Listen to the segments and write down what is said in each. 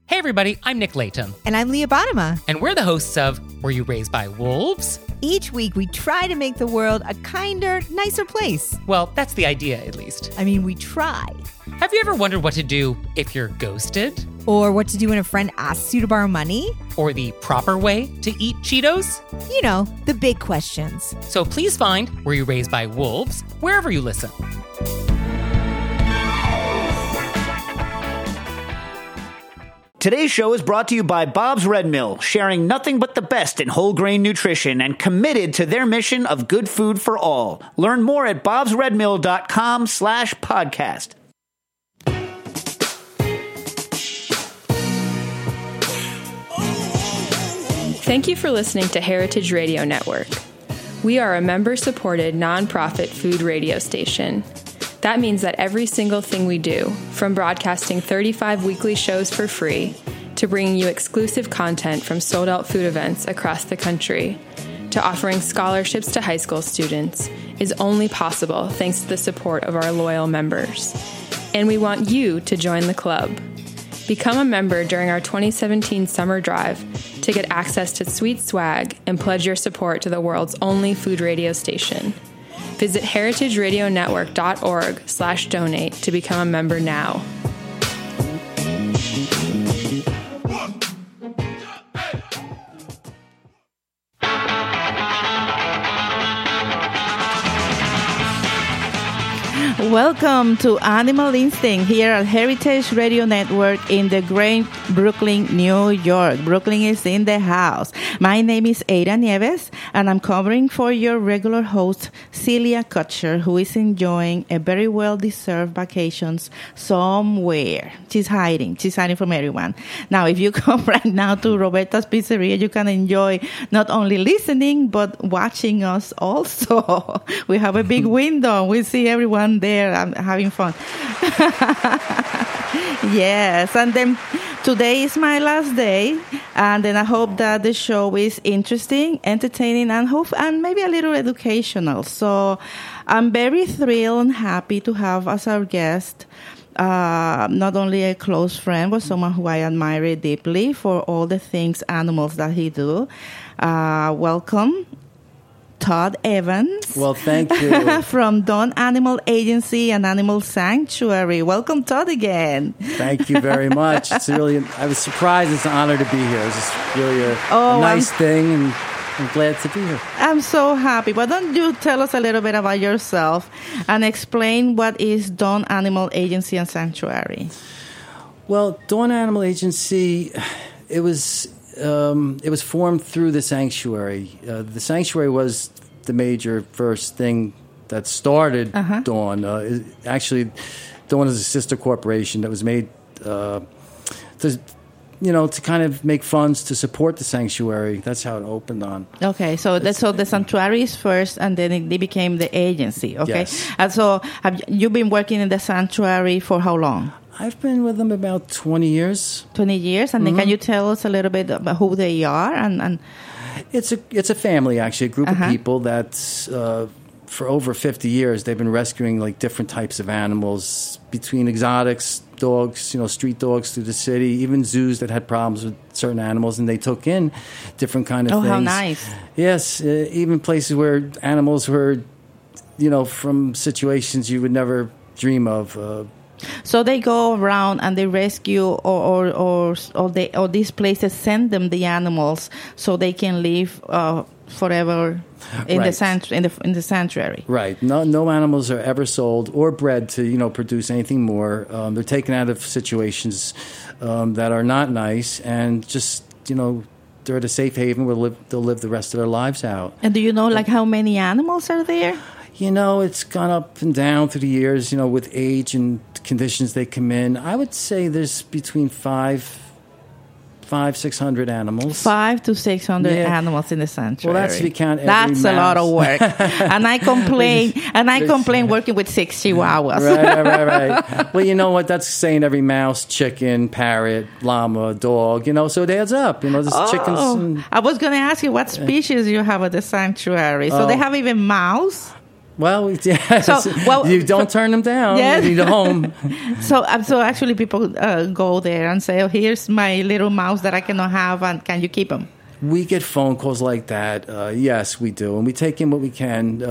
Hey everybody, I'm Nick Layton. And I'm Leah Bottima. And we're the hosts of Were You Raised by Wolves? Each week we try to make the world a kinder, nicer place. Well, that's the idea, at least. I mean, we try. Have you ever wondered what to do if you're ghosted? Or what to do when a friend asks you to borrow money? Or the proper way to eat Cheetos? You know, the big questions. So please find Were You Raised by Wolves wherever you listen. Today's show is brought to you by Bob's Red Mill, sharing nothing but the best in whole grain nutrition and committed to their mission of good food for all. Learn more at bobsredmill.com/podcast. Thank you for listening to Heritage Radio Network. We are a member-supported nonprofit food radio station. That means that every single thing we do, from broadcasting 35 weekly shows for free, to bringing you exclusive content from sold-out food events across the country, to offering scholarships to high school students, is only possible thanks to the support of our loyal members. And we want you to join the club. Become a member during our 2017 summer drive to get access to sweet swag and pledge your support to the world's only food radio station. Visit heritageradionetwork.org/donate to become a member now. Welcome to Animal Instinct here at Heritage Radio Network in the great Brooklyn, New York. Brooklyn is in the house. My name is Ada Nieves, and I'm covering for your regular host, Celia Kutcher, who is enjoying a very well-deserved vacations somewhere. She's hiding from everyone. Now, if you come right now to Roberta's Pizzeria, you can enjoy not only listening, but watching us also. We have a big window. We see everyone there. I'm having fun. Yes, and then today is my last day, and then I hope that the show is interesting, entertaining, and maybe a little educational. So I'm very thrilled and happy to have as our guest not only a close friend, but someone who I admire deeply for all the things animals that he do. Welcome, Todd Evans. Well, thank you. From Dawn Animal Agency and Animal Sanctuary. Welcome, Todd, again. Thank you very much. It's really, I was surprised. It's an honor to be here. It's just really a nice thing, and I'm glad to be here. I'm so happy. Why don't you tell us a little bit about yourself and explain what is Dawn Animal Agency and Sanctuary? Well, Dawn Animal Agency, it was formed through the Sanctuary. The Sanctuary was the major first thing that started Dawn. Actually, Dawn is a sister corporation that was made to kind of make funds to support the Sanctuary. That's how it opened on. Okay, so the Sanctuary is first, and then they became the agency. Okay, yes. And so have you been working in the Sanctuary for how long? I've been with them about 20 years. 20 years, and then can you tell us a little bit about who they are? And it's a family, actually, a group of people that for over 50 years they've been rescuing like different types of animals, between exotics, dogs, street dogs through the city, even zoos that had problems with certain animals, and they took in different kind of things. Oh, how nice! Yes, even places where animals were, from situations you would never dream of. So they go around and they rescue, or these places send them the animals so they can live forever in the sanctuary. Right. No animals are ever sold or bred to produce anything more. They're taken out of situations that are not nice, and just they're at a safe haven where they'll live the rest of their lives out. And do you know how many animals are there? It's gone up and down through the years, with age and conditions they come in. I would say there's between 600 animals. 500 to 600 animals in the sanctuary. Well, that's if you count every That's mouse. A lot of work. And I complain working with 6 chihuahuas. Right. Well, you know what? That's saying every mouse, chicken, parrot, llama, dog, so it adds up. There's chickens. I was going to ask you what species you have at the sanctuary. So they have even mouse? Well, yes. You don't turn them down. Yes. You need a home. So actually people go there and say, oh, here's my little mouse that I cannot have, and can you keep him? We get phone calls like that. Yes, we do, and we take in what we can.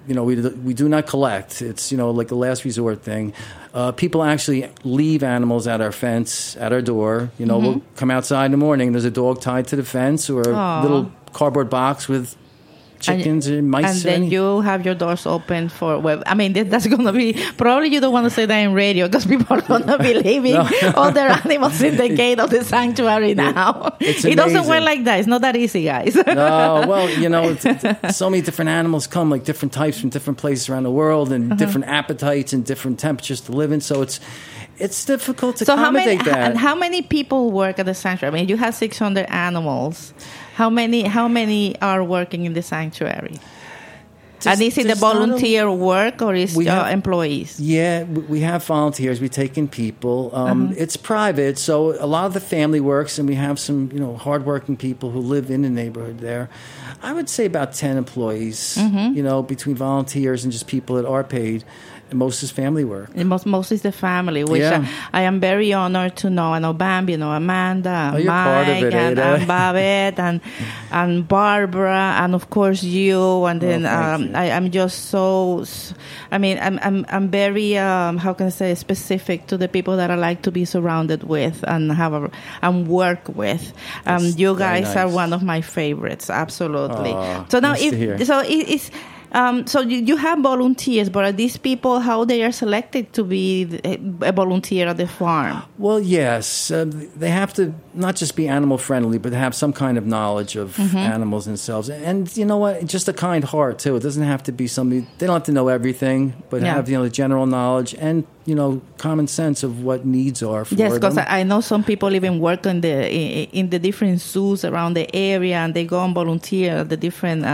We do not collect. It's like a last resort thing. People actually leave animals at our fence, at our door. We'll come outside in the morning. There's a dog tied to the fence, or a little cardboard box with chickens and mice. And then you have your doors open for that's going to be, probably you don't want to say that in radio because people are going to be leaving all their animals in the gate of the sanctuary now. It doesn't work like that. It's not that easy, guys. No, well, so many different animals come, like different types from different places around the world, and different appetites and different temperatures to live in. So it's difficult to accommodate that. And how many people work at the sanctuary? I mean, you have 600 animals. How many are working in the sanctuary? And is it the volunteer work, or is employees? Yeah, we have volunteers. We take in people. It's private, so a lot of the family works, and we have some hardworking people who live in the neighborhood there. I would say about 10 employees, between volunteers and just people that are paid. Most is family work. Most is the family, which I am very honored to know. I know Bambi, Amanda, Mike, part of it, and Babette, and Barbara, and of course you. And then I'm just so. I mean, I'm very how can I say, specific to the people that I like to be surrounded with and work with. You guys are one of my favorites, absolutely. So now, it's. So you have volunteers, but are these people, how they are selected to be a volunteer at the farm? Well, yes. They have to not just be animal friendly, but have some kind of knowledge of animals themselves. And you know what? Just a kind heart, too. It doesn't have to be somebody, they don't have to know everything, but have, the general knowledge and, common sense of what needs are for them. Yes, because I know some people even work in the different zoos around the area, and they go and volunteer at the different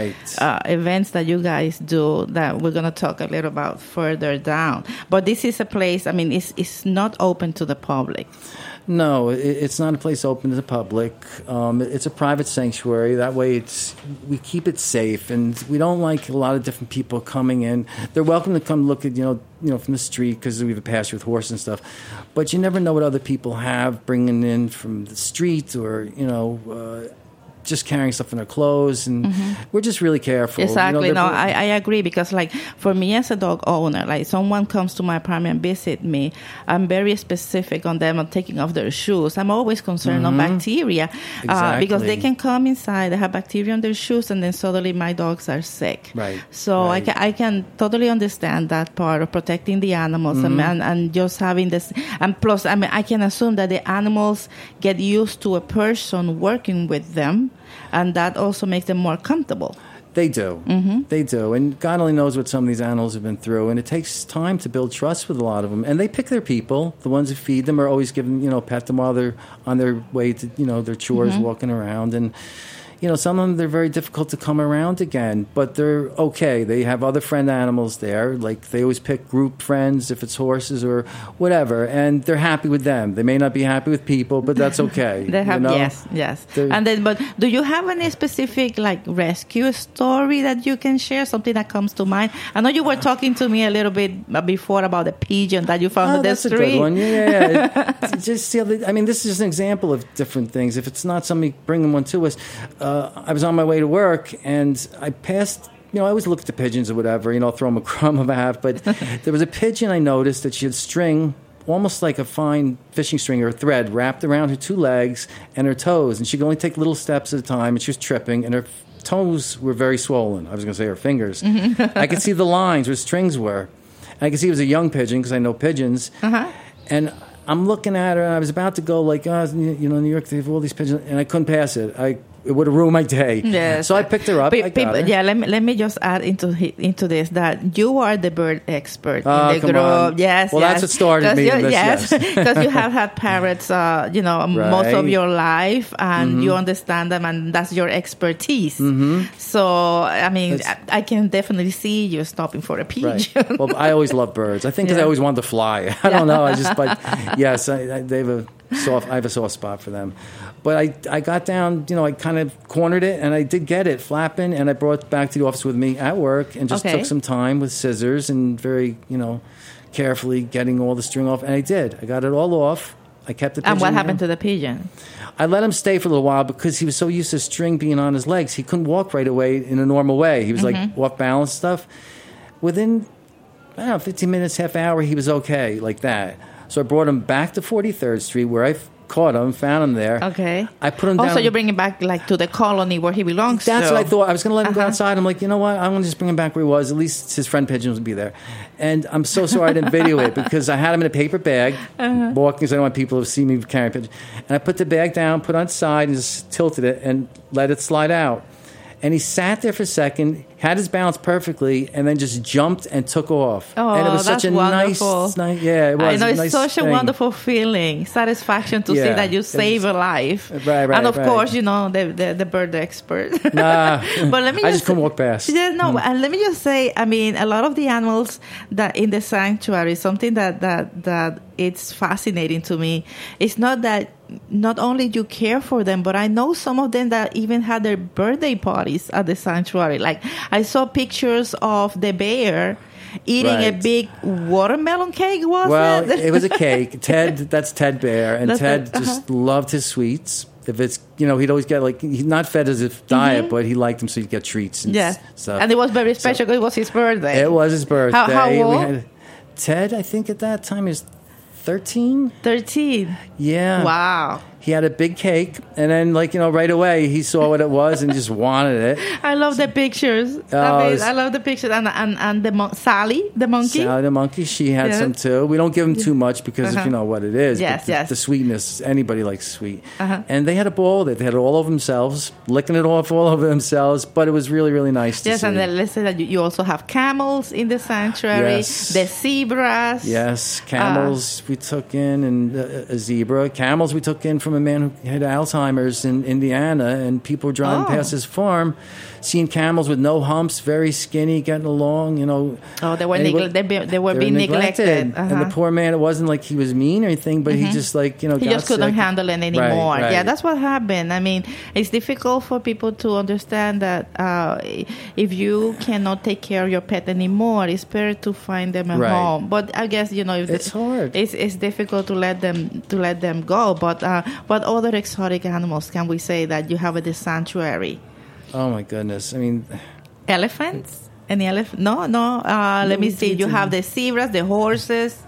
events that you guys do that we're going to talk a little about further down. But this is a place, it's not open to the public. No, it's not a place open to the public. It's a private sanctuary. That way we keep it safe, and we don't like a lot of different people coming in. They're welcome to come look at, from the street, because we have a pasture with horses and stuff. But you never know what other people have bringing in from the street, or, just carrying stuff in their clothes, and we're just really careful. Exactly. I agree, because for me as a dog owner, someone comes to my apartment and visit me, I'm very specific on them on taking off their shoes. I'm always concerned on bacteria, because they can come inside, they have bacteria on their shoes, and then suddenly my dogs are sick. Right. So I can totally understand that part of protecting the animals and just having this. And plus, I can assume that the animals get used to a person working with them, and that also makes them more comfortable. They do. They do. And God only knows what some of these animals have been through. And it takes time to build trust with a lot of them. And they pick their people. The ones who feed them are always giving, pet them while they're on their way to, their chores, walking around. And, some of them, they're very difficult to come around again. But they're okay. They have other friend animals there. They always pick group friends, if it's horses or whatever. And they're happy with them. They may not be happy with people, but that's okay. They have, yes. But do you have any specific, rescue story that you can share? Something that comes to mind? I know you were talking to me a little bit before about a pigeon that you found in the street. That's a good one. Yeah. Just this is just an example of different things. If it's not somebody bringing one to us, I was on my way to work, and I passed, I always look at the pigeons or whatever, throw them a crumb of a hat, but there was a pigeon I noticed that she had string, almost like a fine fishing string or a thread, wrapped around her two legs and her toes, and she could only take little steps at a time, and she was tripping, and her toes were very swollen. I was going to say her fingers. I could see the lines where strings were. And I could see it was a young pigeon, because I know pigeons. And I'm looking at her, and I was about to go New York, they have all these pigeons, and I couldn't pass it. It would have ruined my day. Yes. So I picked her up. I got her. Yeah, let me just add into this that you are the bird expert in the group. On. Yes. Well, that's what started me in this. Yes, because you have had parrots, most of your life, and you understand them, and that's your expertise. So, I can definitely see you stopping for a pigeon. Right. Well, I always love birds. I think because I always wanted to fly. I don't know. But yes, they have I have a soft spot for them. But I got down, I kind of cornered it, and I did get it flapping, and I brought it back to the office with me at work and just took some time with scissors and very, carefully getting all the string off. And I did. I got it all off. I kept the pigeon. And what happened to the pigeon? I let him stay for a little while because he was so used to string being on his legs. He couldn't walk right away in a normal way. He was like off balance stuff. Within, 15 minutes, half hour, he was okay like that. So I brought him back to 43rd Street where I caught him, found him there. Okay. I put him down. Also, you bring him back to the colony where he belongs. That's what I thought. I was going to let him go outside. I'm like, you know what? I'm going to just bring him back where he was. At least his friend pigeons would be there. And I'm so sorry I didn't video it because I had him in a paper bag, walking because I don't want people to see me carrying pigeons. And I put the bag down, put it on its side, and just tilted it and let it slide out. And he sat there for a second, had his balance perfectly, and then just jumped and took off. Oh, and it was that's such a wonderful. nice, it was. I know, it's nice such thing. a wonderful feeling, satisfaction to see that you save a life. Right, and of course, the bird expert. Nah, but let me I just couldn't walk past. Yeah, no, and let me just say, I mean, a lot of the animals that in the sanctuary, something that it's fascinating to me. It's not that not only you care for them, but I know some of them that even had their birthday parties at the sanctuary. Like I saw pictures of the bear eating a big watermelon cake, Well, it was a cake. That's Ted Bear, and Ted just loved his sweets. If it's, he'd always get he's not fed as a diet, but he liked them, so he'd get treats and stuff. And it was very special because it was his birthday. It was his birthday. How old? Ted, I think at that time, is 13? 13. Yeah. Wow. He had a big cake, and then, right away, he saw what it was and just wanted it. I love the pictures. I love the pictures. And the Sally, the monkey. Sally, the monkey, she had some too. We don't give him too much because if you know what it is. Yes, but the sweetness, anybody likes sweet. And they had a bowl with it. They had it all over themselves, licking it off all over themselves, but it was really, really nice to see. Yes, and then let's say that you also have camels in the sanctuary, the zebras. Yes, camels we took in, and a zebra. Camels we took in from a man who had Alzheimer's in Indiana, and people were driving past his farm, seeing camels with no humps, very skinny, getting along, Oh, they were being neglected. And the poor man, it wasn't like he was mean or anything, but he just he just couldn't handle it anymore. Right. Yeah, that's what happened. I mean, it's difficult for people to understand that if you cannot take care of your pet anymore, it's better to find them a home. But I guess it's hard. It's difficult to let them go. But what other exotic animals can we say that you have at the sanctuary? Oh my goodness! I mean, elephants. Any elephant? No. Let me see. You have the zebras, the horses.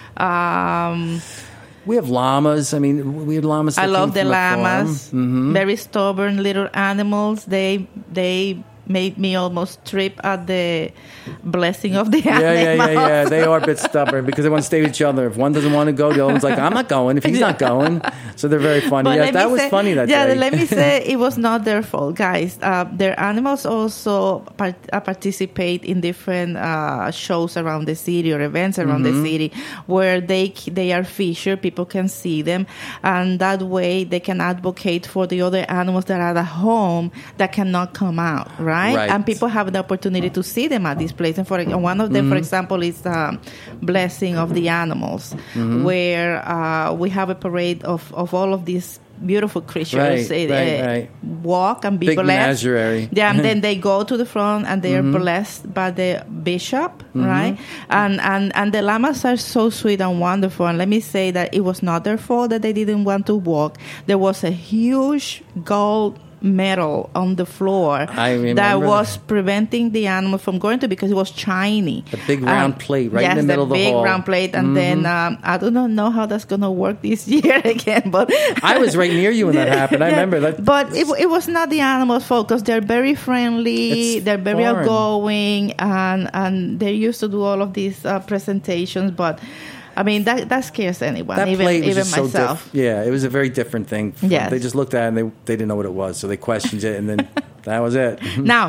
We have llamas. I mean, we had llamas. I love the llamas. Very stubborn little animals. They made me almost trip at the blessing of the animals. Yeah. They are a bit stubborn because they want to stay with each other. If one doesn't want to go, the other one's like, I'm not going if he's not going. So they're very funny. But that was funny that day. Yeah, let me say it was not their fault, guys. Their animals also participate in different shows around the city or events around the city where they are featured. People can see them, and that way they can advocate for the other animals that are at home that cannot come out, right? And people have the opportunity to see them at this place. And one of them, for example, is Blessing of the Animals, where we have a parade of all of these beautiful creatures walk and be big blessed. Menagerie. Yeah, and then they go to the front and they are blessed by the bishop, right? And the llamas are so sweet and wonderful. And let me say that it was not their fault that they didn't want to walk. There was a huge gold metal on the floor that was preventing the animal from going to because it was shiny. A big round plate in the middle of the hall. Yes, the big round plate. And then I do not know how that's going to work this year again. But I was right near you when that happened. I remember that. But it was not the animals' fault because they're very friendly. They're very outgoing. And they used to do all of these presentations. But I mean, that scares anyone, that even myself. It was a very different thing. Yes. They just looked at it and they didn't know what it was, so they questioned it, and then that was it. Now,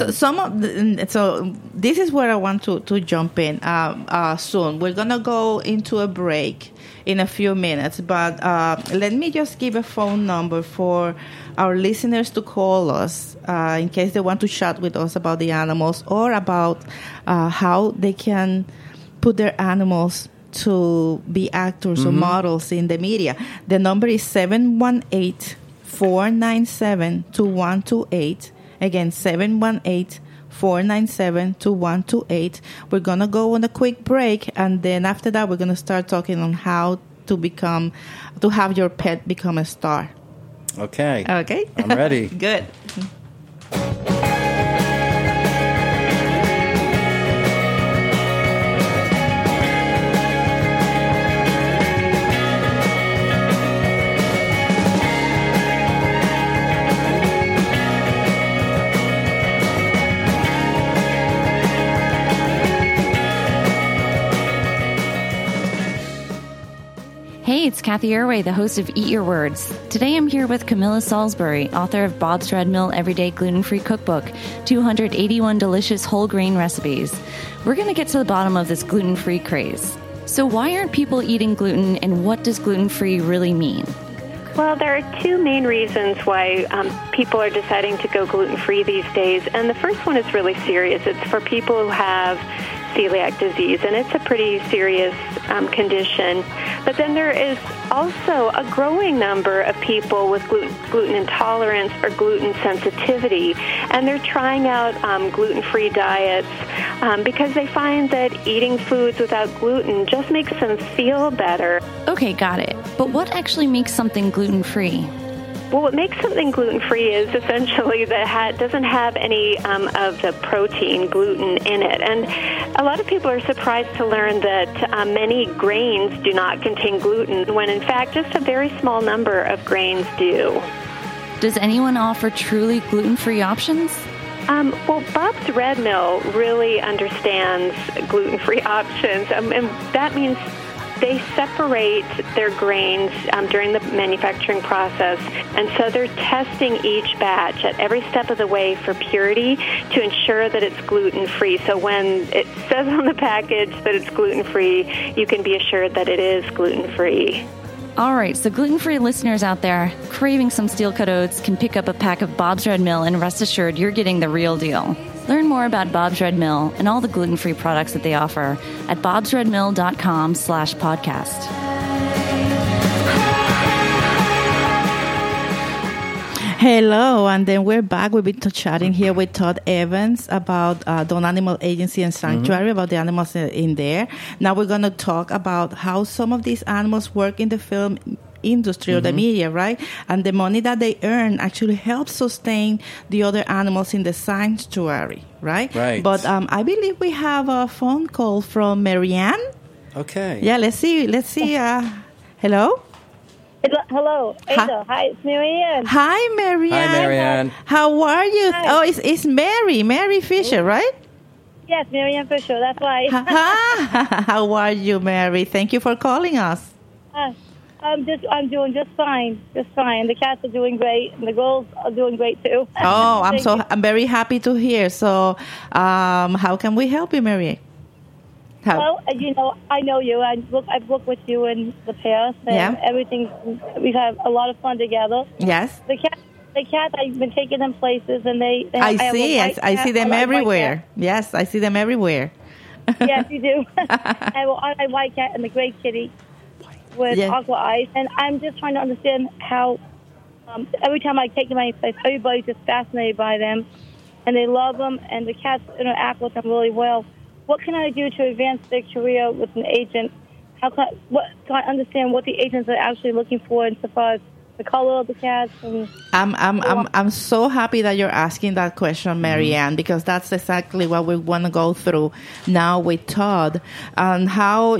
so this is where I want to jump in soon. We're going to go into a break in a few minutes, but let me just give a phone number for our listeners to call us in case they want to chat with us about the animals or about how they can put their animals to be actors or models in the media. The number is 718-497-2128. Again, 718-497-2128. We're going to go on a quick break, and then after that, we're going to start talking on how to have your pet become a star. Okay. Okay. I'm ready. Good. Hey, it's Kathy Irway, the host of Eat Your Words. Today I'm here with Camilla Salisbury, author of Bob's Red Mill Everyday Gluten-Free Cookbook, 281 delicious whole grain recipes. We're going to get to the bottom of this gluten-free craze. So why aren't people eating gluten, and what does gluten-free really mean? Well, there are two main reasons why people are deciding to go gluten-free these days. And the first one is really serious. It's for people who have celiac disease, and it's a pretty serious condition. But then there is also a growing number of people with gluten intolerance or gluten sensitivity, and they're trying out gluten-free diets because they find that eating foods without gluten just makes them feel better. Okay, got it. But what actually makes something gluten-free? Well, what makes something gluten-free is essentially that it doesn't have any of the protein, gluten, in it. And a lot of people are surprised to learn that many grains do not contain gluten, when in fact just a very small number of grains do. Does anyone offer truly gluten-free options? Well, Bob's Red Mill really understands gluten-free options, and that means they separate their grains during the manufacturing process, and so they're testing each batch at every step of the way for purity to ensure that it's gluten-free. So when it says on the package that it's gluten-free, you can be assured that it is gluten-free. All right, so gluten-free listeners out there craving some steel-cut oats can pick up a pack of Bob's Red Mill and rest assured you're getting the real deal. Learn more about Bob's Red Mill and all the gluten-free products that they offer at bobsredmill.com/podcast. Hello, and then we're back. We've been chatting here with Todd Evans about Dawn Animal Agency and Sanctuary, about the animals in there. Now we're going to talk about how some of these animals work in the film industry or the media, right? And the money that they earn actually helps sustain the other animals in the sanctuary, right? Right. But I believe we have a phone call from Marianne. Okay. Yeah, let's see. Hello? Hello, Ada. Hi, it's Marianne. Hi, Marianne. Hi, Marianne. How are you? Hi. Oh, it's Mary Fisher, right? Yes, Marianne Fisher. That's right. How are you, Mary? Thank you for calling us. I'm doing just fine. The cats are doing great, and the girls are doing great too. Oh, I'm very happy to hear. So, how can we help you, Mary? Well, I know you. I've worked with you in the past, and everything. We've had a lot of fun together. Yes. The cats. I've been taking them places, and I see them everywhere. Yes, I see them everywhere. Yes, you do. I have a white cat and the gray kitty with aqua eyes, and I'm just trying to understand how. Every time I take them any place, everybody's just fascinated by them, and they love them, and the cats interact with them really well. What can I do to advance their career with an agent? Can I understand what the agents are actually looking for insofar as the color of the cats? And I'm so happy that you're asking that question, Marianne, because that's exactly what we want to go through now with Todd, and how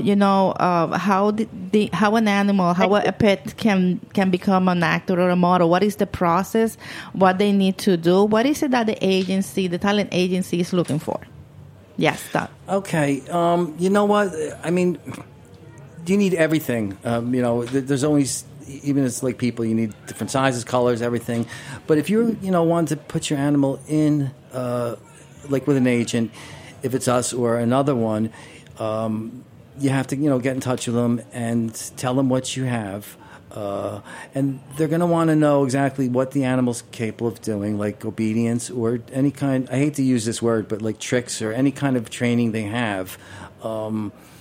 how an animal, how a pet can become an actor or a model. What is the process? What they need to do? What is it that the talent agency is looking for? Yes, Todd. Okay. You know what? I mean, you need everything. There's always, even as like people, you need different sizes, colors, everything. But if you're, want to put your animal in, like with an agent, if it's us or another one, you have to, get in touch with them and tell them what you have. And they're going to want to know exactly what the animal's capable of doing, like obedience or any kind, I hate to use this word, but like tricks or any kind of training they have.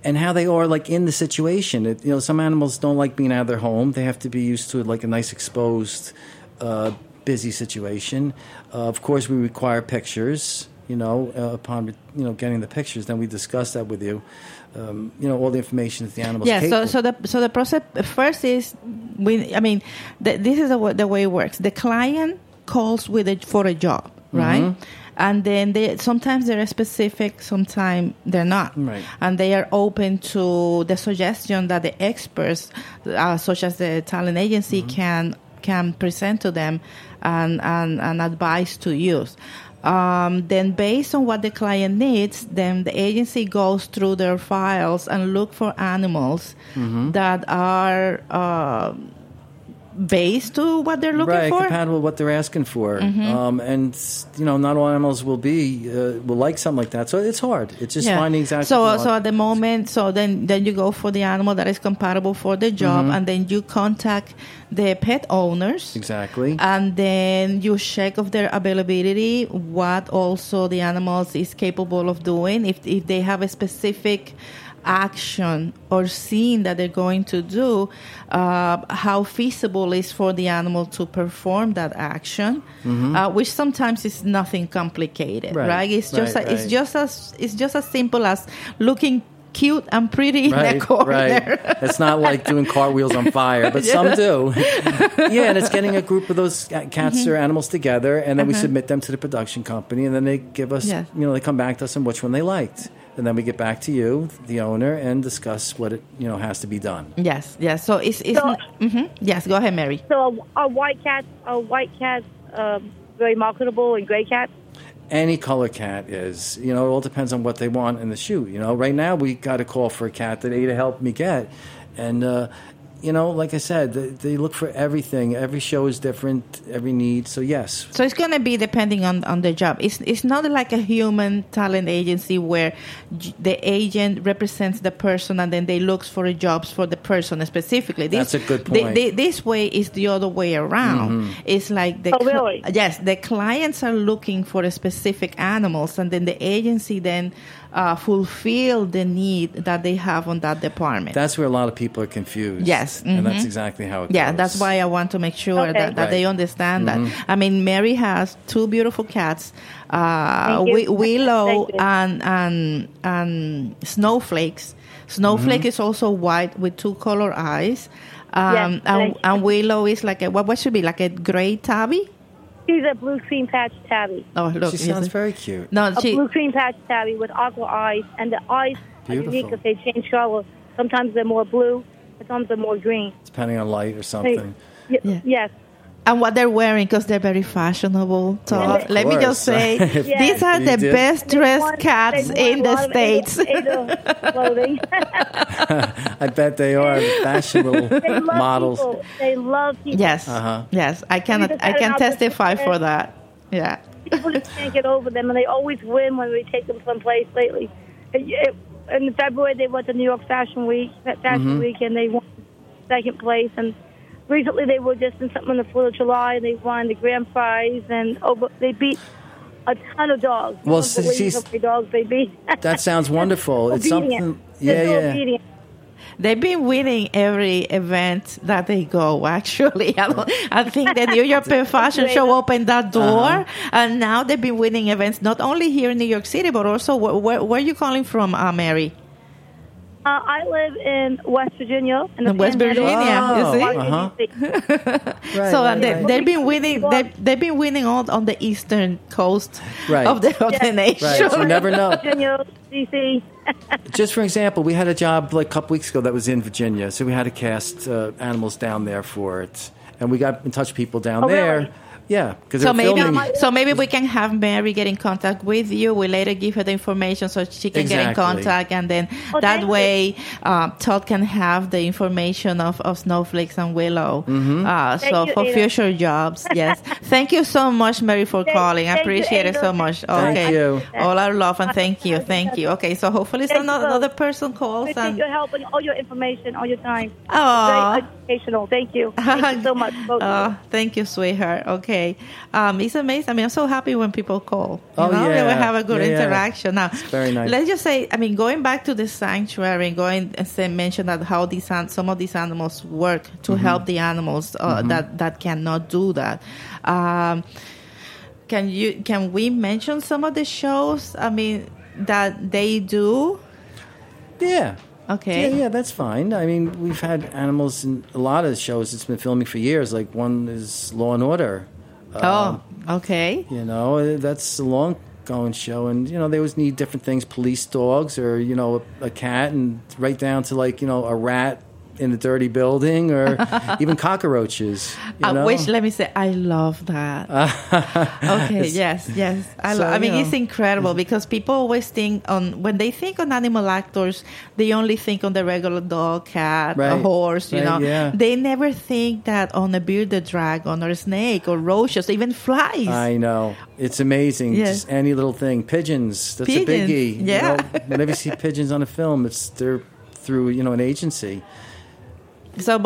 and how they are like in the situation. Some animals don't like being out of their home. They have to be used to like a nice exposed, busy situation. Of course, we require pictures. Upon getting the pictures, then we discuss that with you. All the information that the animals. Yeah. capable. So the process first is this is the way it works. The client calls for a job, right? Mm-hmm. And then sometimes they're specific, sometimes they're not. Right. And they are open to the suggestion that the experts, such as the talent agency, mm-hmm. can present to them and advise to use. Then based on what the client needs, then the agency goes through their files and look for animals mm-hmm. that are based to what they're looking for. Right, compatible with what they're asking for. Mm-hmm. And not all animals will like something like that. So it's hard. It's just finding exactly. So at the moment, then you go for the animal that is compatible for the job, mm-hmm. and then you contact the pet owners. Exactly. And then you check of their availability, what also the animals is capable of doing. If they have a specific action or scene that they're going to do, how feasible is for the animal to perform that action, mm-hmm. Mm-hmm. Which sometimes is nothing complicated, right? It's just right. It's just as simple as looking cute and pretty in the corner. Right. It's not like doing cartwheels on fire, but some do. And it's getting a group of those cats mm-hmm. or animals together, and then we submit them to the production company, and then they give us, they come back to us and which one they liked. And then we get back to you, the owner, and discuss what it has to be done. Yes. So it's mm-hmm. Yes, go ahead, Mary. So are white cats very marketable and gray cats? Any color cat is. It all depends on what they want in the shoot. Right now we got a call for a cat that Ada helped me get, and like I said, they look for everything. Every show is different, every need. So, yes. So it's going to be depending on the job. It's not like a human talent agency where the agent represents the person and then they look for jobs for the person specifically. That's a good point. This way is the other way around. Mm-hmm. It's like really? Yes, the clients are looking for specific animals, and then the agency then fulfill the need that they have on that department. That's where a lot of people are confused. Yes. Mm-hmm. And that's exactly how it goes. Yeah, that's why I want to make sure that they understand mm-hmm. that. I mean, Mary has 2 beautiful cats, Willow and Snowflakes. Snowflake mm-hmm. is also white with 2 color eyes. And Willow is like what should be like a gray tabby? She's a blue cream patch tabby. Oh, look. She sounds very cute. No, a blue cream patch tabby with aqua eyes. And the eyes are unique because they change color. Sometimes they're more blue, sometimes they're more green. Depending on light or something. Yes. And what they're wearing, because they're very fashionable. So let me just say, these are the best dressed cats in the States. Clothing. I bet they are fashionable models. People. They love people. Yes, yes. I can testify for that. Yeah. People just can't get over them, and they always win when we take them someplace lately. In February, they went to New York Fashion Week, mm-hmm. and they won second place. And recently, they were just in something on the 4th of July, and they won the grand prize, and they beat a ton of dogs. Well, how many dogs they beat. That sounds wonderful. It's something. Obedient. They've been winning every event that they go, actually. I think the New York Fashion Show opened that door, and now they've been winning events, not only here in New York City, but also, where are you calling from, Mary? I live in West Virginia. In West Virginia, you see? So they've been winning. They've been winning all on the eastern coast of the nation. Right. You never know. Virginia, DC. Just for example, we had a job like a couple weeks ago that was in Virginia, so we had to cast animals down there for it, and we got in touch with people down there. Really? Yeah, because so maybe we can have Mary get in contact with you. We later give her the information so she can get in contact, and then that way Todd can have the information of Snowflakes and Willow. Mm-hmm. So for future jobs, yes. Thank you so much, Mary, for calling. I appreciate it so much. Okay, thank you. All our love and thank you. Okay, so hopefully another person calls. Thank your help and all your information, all your time. Oh, very educational. Thank you. Thank you so much. Thank you, sweetheart. Okay. Okay. It's amazing. I mean, I'm so happy when people call. Oh, They will yeah. have a good Yeah. interaction. Now, It's very nice. let's just say, I mean, going back to the sanctuary, mention that how some of these animals work to help the animals that cannot do that. Can we mention some of the shows? I mean, that they do. Yeah. Okay. Yeah, that's fine. I mean, we've had animals in a lot of shows it's been filming for years. Like one is Law and Order. Okay. You know, that's a long-going show. And, you know, they always need different things. Police dogs or, you know, a cat and right down to, like, you know, a rat in a dirty building or even cockroaches. Let me say, I love that. Okay, yes. I mean, it's incredible because people always think when they think on animal actors, they only think on the regular dog, cat, a horse, you know. Yeah. They never think that on a bearded dragon or a snake or roaches, even flies. I know. It's amazing. Yes. Just any little thing. Pigeons. That's a biggie. Yeah. You know, whenever you see pigeons on a film, they're through, you know, an agency. So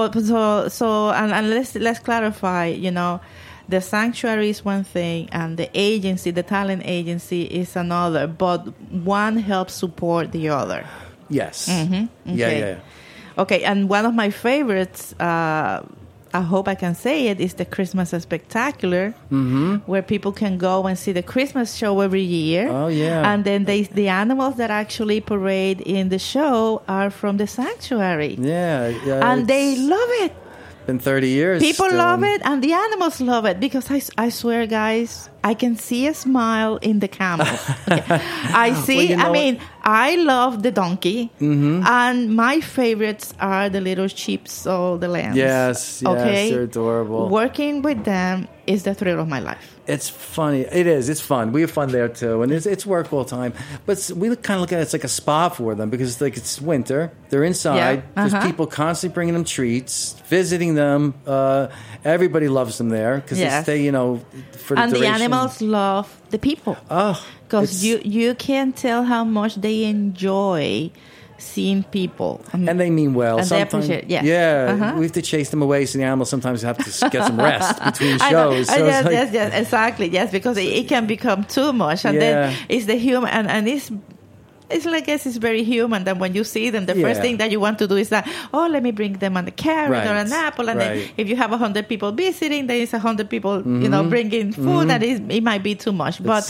let's clarify, you know, the sanctuary is one thing and the agency, the talent agency is another, but one helps support the other. Yes. Mm-hmm. Okay. Yeah. Okay, and one of my favorites, I hope I can say it, is the Christmas Spectacular, where people can go and see the Christmas show every year. Oh, yeah. And then the animals that actually parade in the show are from the sanctuary. Yeah. And they love it. Been 30 years. People love it, and the animals love it, because I swear, guys, I can see a smile in the camels. Okay. I see, I love the donkey, and my favorites are the little sheep, so the lambs. Yes, they're adorable. Working with them is the thrill of my life. It's funny. It is. It's fun. We have fun there too, and it's work all the time. But we kind of look at it as like a spa for them because it's winter. They're inside. There's people constantly bringing them treats, visiting them. Everybody loves them there because they stay, you know, for the duration. And the animals love the people. Oh, because you can tell how much they enjoy seeing people. And they mean well. And sometimes, they appreciate it, yes. Yeah, we have to chase them away, so the animals sometimes have to get some rest between shows. So yes, exactly. Yes, because it can become too much. And then it's the human, and it's like, I guess it's very human that when you see them, the first thing that you want to do is that, let me bring them on a carrot or an apple. And then if you have 100 people visiting, then it's 100 people, you know, bringing food. And it might be too much. But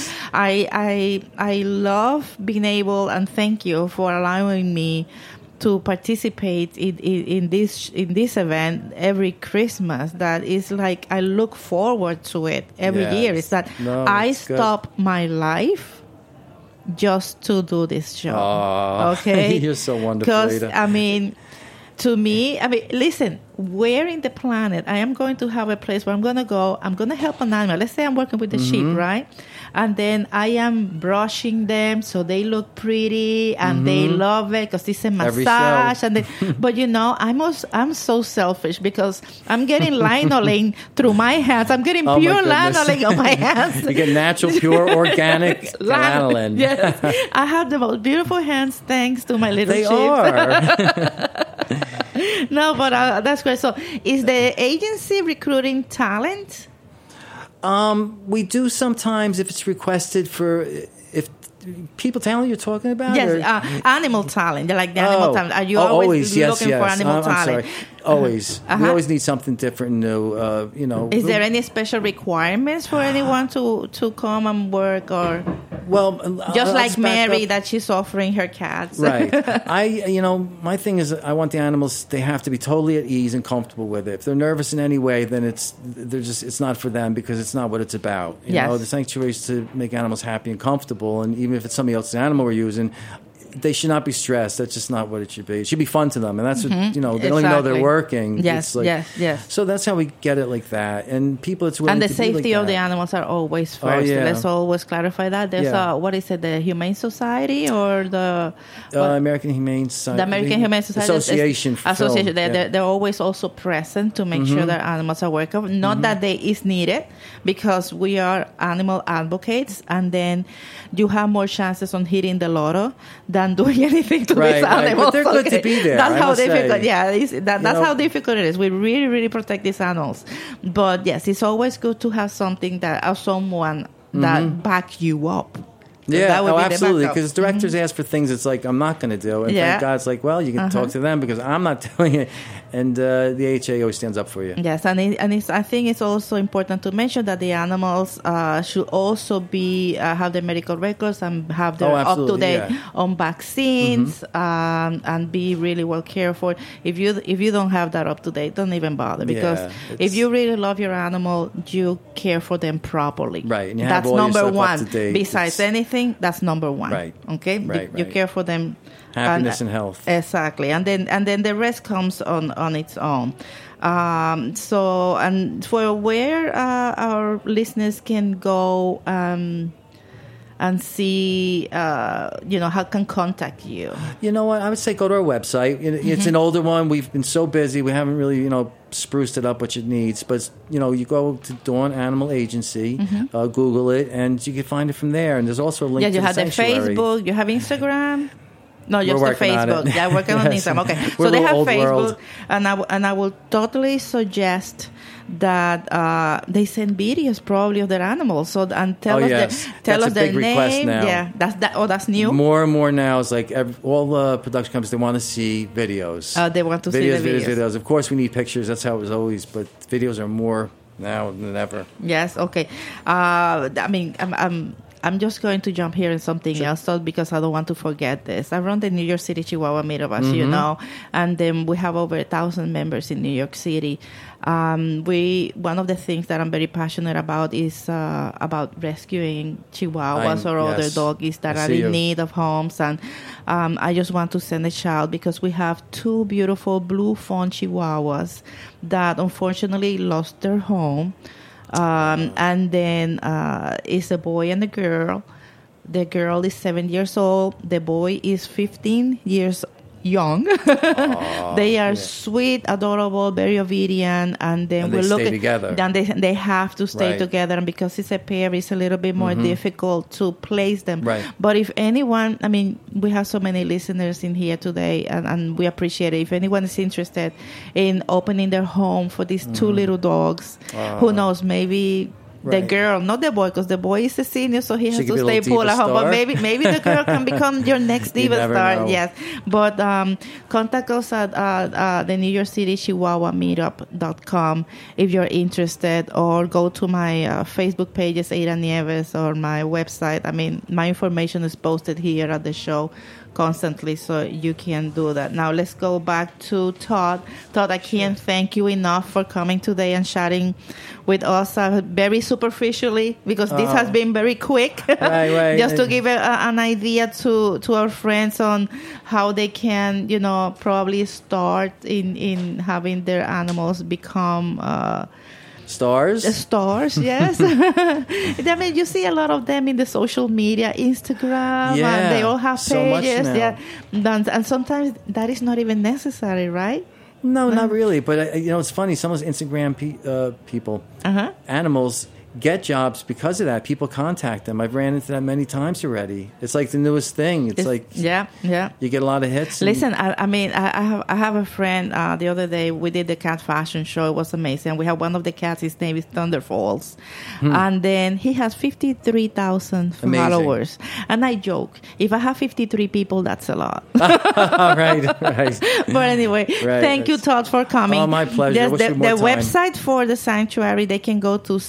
I love being able, and thank you for allowing me to participate in this event every Christmas. That is like, I look forward to it every year. It's that I stop my life just to do this show. Okay? You're so wonderful, Because, Ada. to me, listen, where in the planet I am going to have a place where I'm going to go, I'm going to help an animal. Let's say I'm working with the sheep, right? And then I am brushing them so they look pretty and they love it because it's a massage. But you know, I'm so selfish because I'm getting lanolin through my hands. I'm getting pure lanolin on my hands. You get natural, pure, organic lanolin. Yes. I have the most beautiful hands thanks to my little sheep. They are. No, but that's great. So, is the agency recruiting talent? We do sometimes if it's requested for if people talent you're talking about. Yes, animal talent. Like the animal talent. Are you always looking for animal talent? I'm sorry. Always. We always need something different and new. You know. Is there any special requirements for anyone to come and work, or? Well, just like Mary, that she's offering her cats. Right. My thing is, I want the animals. They have to be totally at ease and comfortable with it. If they're nervous in any way, then it's not for them because it's not what it's about. You know, the sanctuary is to make animals happy and comfortable, and even if it's somebody else's animal we're using, they should not be stressed. That's just not what it should be. It should be fun to them, and that's what they don't even know they're working. Yes, yes. So that's how we get it like that, and people. It's willing and the to safety be like of the animals are always first. Let's always clarify that. There's what is it? The Humane Society or the American Humane Society? The American Humane Society Association. They're always also present to make sure that animals are working. Not that they is needed, because we are animal advocates, and then you have more chances on hitting the lotto than than doing anything to these animals. But they're good to be there. That's I how must difficult. say. Yeah, that's how difficult it is. We really, really protect these animals. But yes, it's always good to have something that or someone that back you up. Yeah, absolutely. Because directors ask for things it's like, I'm not going to do. And thank God it's like, well, you can talk to them because I'm not doing it. And the AHA always stands up for you. Yes, I think it's also important to mention that the animals should also be have their medical records and have their up-to-date on vaccines and be really well cared for. If you don't have that up-to-date, don't even bother because if you really love your animal, you care for them properly. Right, and you that's have all number your stuff one. up-to-date. Besides anything, that's number one. Right. Okay. Right. You care for them. Happiness and health. Exactly, and then the rest comes on its own. So, and for where our listeners can go and see, how can contact you. You know what? I would say go to our website. It's an older one. We've been so busy. We haven't really, spruced it up, which it needs. But, you go to Dawn Animal Agency, Google it, and you can find it from there. And there's also a link to the sanctuary. You have the Facebook. You have Instagram. No, just We're the Facebook. Yeah, working on Instagram. Okay, so they have Facebook, and I will totally suggest that they send videos probably of their animals. So and tell us their name. Now. Yeah, that's new. More and more now is like all the production companies, they want to see videos. They want to see the videos. Of course, we need pictures. That's how it was always, but videos are more now than ever. Yes. Okay. I'm just going to jump here in something else because I don't want to forget this. I run the New York City Chihuahua Meetup, as you know, and then we have over 1,000 members in New York City. One of the things that I'm very passionate about is about rescuing Chihuahuas or other doggies that are in need of homes. And I just want to send a shout because we have 2 beautiful blue fawn Chihuahuas that unfortunately lost their home. And then it's a boy and a girl. The girl is 7 years old. The boy is 15 years young. They are sweet, adorable, very obedient, and then we look stay together. Then they have to stay together, and because it's a pair, it's a little bit more difficult to place them. Right. But if anyone, we have so many listeners in here today, and we appreciate it. If anyone is interested in opening their home for these 2 little dogs, who knows, maybe. The girl, not the boy, because the boy is a senior, so he has to stay put at home. But maybe the girl can become your next diva star. Know. Yes, but contact us at the New York City Chihuahua Meetup.com if you're interested, or go to my Facebook pages, Ada Nieves, or my website. My information is posted here at the show constantly, so you can do that. Now let's go back to Todd. Todd, I can't thank you enough for coming today and chatting with us very superficially, because this has been very quick. Right. Just to give an idea to our friends on how they can, probably start in having their animals become Stars? Yes. You see a lot of them in the social media, Instagram, and they all have pages. So much now. Yeah. And sometimes that is not even necessary, right? No, not really. But, it's funny. Some of those Instagram people, animals, get jobs because of that. People contact them. I've ran into that many times already. It's like the newest thing. It's like you get a lot of hits. Listen, I have a friend. The other day we did the cat fashion show. It was amazing. We have one of the cats. His name is Thunderfalls, and then he has 53,000 followers. And I joke, if I have 53 people, that's a lot. Right. But anyway, thank you, Todd, for coming. Oh, my pleasure. The website for the sanctuary, they can go to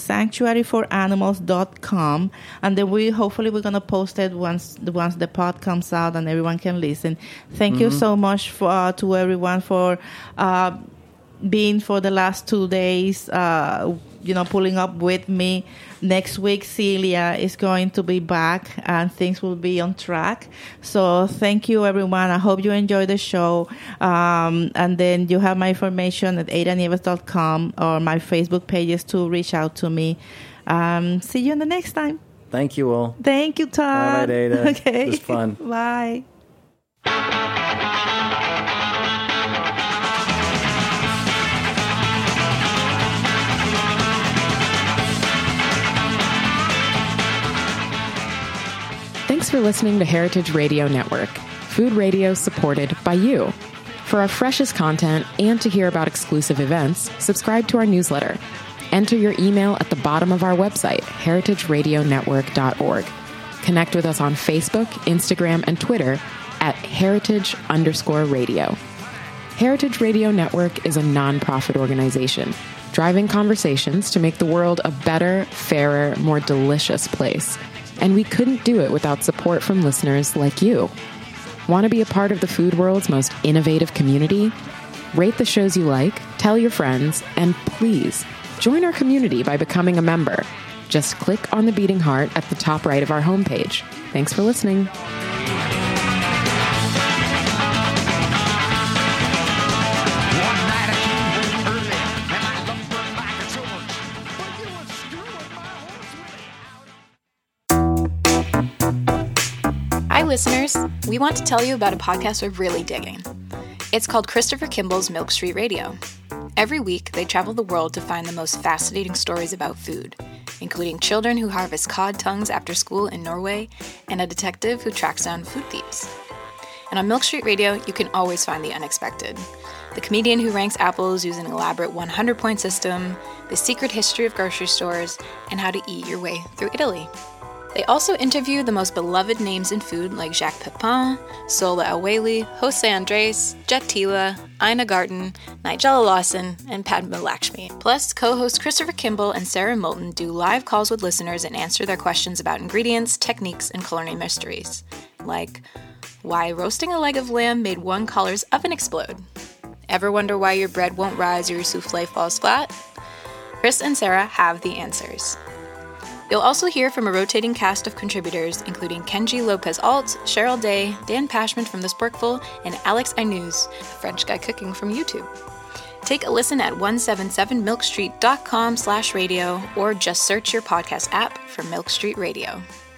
sanctuaryforanimals.com, and then we're going to post it once the pod comes out and everyone can listen. Thank you so much to everyone for being for the last 2 days, pulling up with me. Next week, Celia is going to be back and things will be on track. So thank you, everyone. I hope you enjoy the show. And then you have my information at adanieves.com or my Facebook pages to reach out to me. See you in the next time. Thank you all. Thank you, Todd. All right, Ada. Okay. It was fun. Bye. Thanks for listening to Heritage Radio Network. Food radio supported by you. For our freshest content and to hear about exclusive events, subscribe to our newsletter. Enter your email at the bottom of our website, heritageradionetwork.org. Connect with us on Facebook, Instagram, and Twitter at heritage_radio. Heritage Radio Network is a nonprofit organization driving conversations to make the world a better, fairer, more delicious place. And we couldn't do it without support from listeners like you. Want to be a part of the food world's most innovative community? Rate the shows you like, tell your friends, and please join our community by becoming a member. Just click on the beating heart at the top right of our homepage. Thanks for listening. Hi, listeners. We want to tell you about a podcast we're really digging. It's called Christopher Kimball's Milk Street Radio. Every week, they travel the world to find the most fascinating stories about food, including children who harvest cod tongues after school in Norway and a detective who tracks down food thieves. And on Milk Street Radio, you can always find the unexpected. The comedian who ranks apples using an elaborate 100-point system, the secret history of grocery stores, and how to eat your way through Italy. They also interview the most beloved names in food like Jacques Pepin, Sola El-Waylly, Jose Andres, Jet Tila, Ina Garten, Nigella Lawson, and Padma Lakshmi. Plus, co-hosts Christopher Kimball and Sarah Moulton do live calls with listeners and answer their questions about ingredients, techniques, and culinary mysteries. Like, why roasting a leg of lamb made one caller's oven explode? Ever wonder why your bread won't rise or your souffle falls flat? Chris and Sarah have the answers. You'll also hear from a rotating cast of contributors, including Kenji Lopez-Alt, Cheryl Day, Dan Pashman from The Sporkful, and Alex Aynouz, a French guy cooking from YouTube. Take a listen at 177milkstreet.com/radio or just search your podcast app for Milk Street Radio.